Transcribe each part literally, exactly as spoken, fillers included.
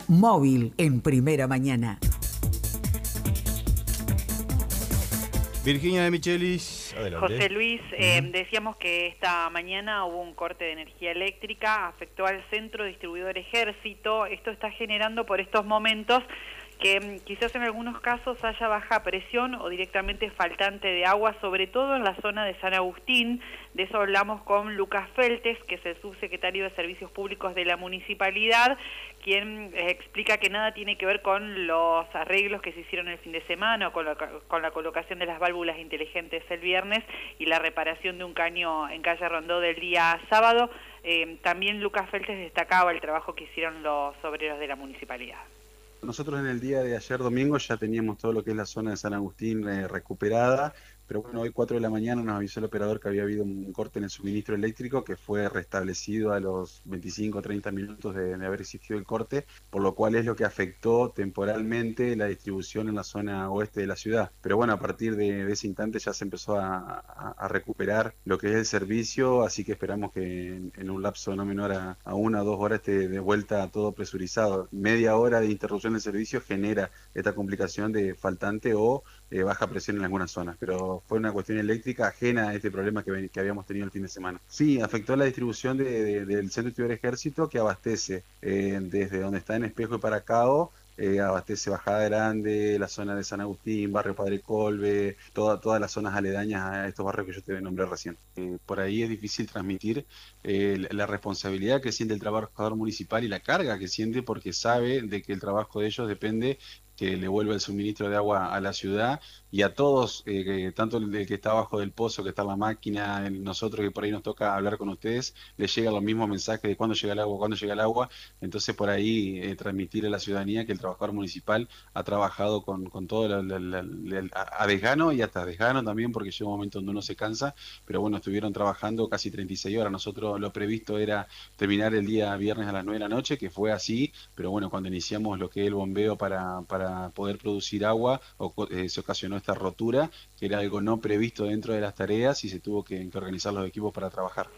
Móvil en Primera Mañana. Virginia de Michelis, adelante. José Luis, eh, uh-huh. decíamos que esta mañana hubo un corte de energía eléctrica, afectó al centro distribuidor Ejército. Esto está generando por estos momentos que quizás en algunos casos haya baja presión o directamente faltante de agua, sobre todo en la zona de San Agustín. De eso hablamos con Lucas Feltes, que es el subsecretario de Servicios Públicos de la Municipalidad, quien eh, explica que nada tiene que ver con los arreglos que se hicieron el fin de semana o con la, con la colocación de las válvulas inteligentes el viernes y la reparación de un caño en calle Rondó del día sábado. Eh, también Lucas Feltes destacaba el trabajo que hicieron los obreros de la Municipalidad. Nosotros en el día de ayer domingo ya teníamos todo lo que es la zona de San Agustín eh, recuperada, pero bueno, hoy cuatro de la mañana nos avisó el operador que había habido un corte en el suministro eléctrico que fue restablecido a los veinticinco o treinta minutos de, de haber existido el corte, por lo cual es lo que afectó temporalmente la distribución en la zona oeste de la ciudad. Pero bueno, a partir de, de ese instante ya se empezó a, a, a recuperar lo que es el servicio, así que esperamos que en, en un lapso no menor a, a una o dos horas esté de vuelta todo presurizado. Media hora de interrupción del servicio genera esta complicación de faltante o eh, baja presión en algunas zonas, pero fue una cuestión eléctrica ajena a este problema que, que habíamos tenido el fin de semana. Sí, afectó la distribución de, de, del Centro Distribuidor Ejército, que abastece eh, desde donde está en Espejo y Paracao, eh, abastece Bajada Grande, la zona de San Agustín, Barrio Padre Colbe, toda, todas las zonas aledañas a estos barrios que yo te nombré recién. Eh, por ahí es difícil transmitir eh, la responsabilidad que siente el trabajador municipal y la carga que siente, porque sabe de que el trabajo de ellos depende que le vuelva el suministro de agua a la ciudad y a todos, eh, que, tanto el que está abajo del pozo, que está en la máquina, el, nosotros que por ahí nos toca hablar con ustedes, les llega los mismos mensajes de cuándo llega el agua, cuándo llega el agua. Entonces por ahí eh, transmitirle a la ciudadanía que el trabajador municipal ha trabajado con, con todo la, la, la, la, a desgano y hasta desgano también, porque llega un momento donde uno se cansa, pero bueno, estuvieron trabajando casi treinta y seis horas. Nosotros lo previsto era terminar el día viernes a las nueve de la noche, que fue así, pero bueno, cuando iniciamos lo que es el bombeo para, para para poder producir agua, o, eh, se ocasionó esta rotura, que era algo no previsto dentro de las tareas y se tuvo que, que organizar los equipos para trabajar.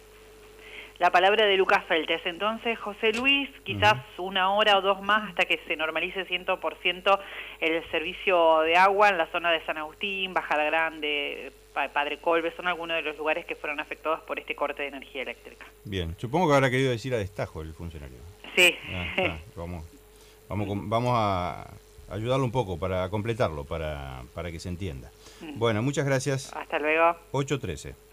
La palabra de Lucas Feltes. Entonces, José Luis, quizás uh-huh. una hora o dos más hasta que se normalice cien por ciento el servicio de agua en la zona de San Agustín, Bajada Grande, Padre Colbe, son algunos de los lugares que fueron afectados por este corte de energía eléctrica. Bien, supongo que habrá querido decir a destajo el funcionario. Sí. Ah, ah, vamos, vamos, vamos a ayudarlo un poco para completarlo, para, para que se entienda. Mm. Bueno, muchas gracias. Hasta luego. ocho trece.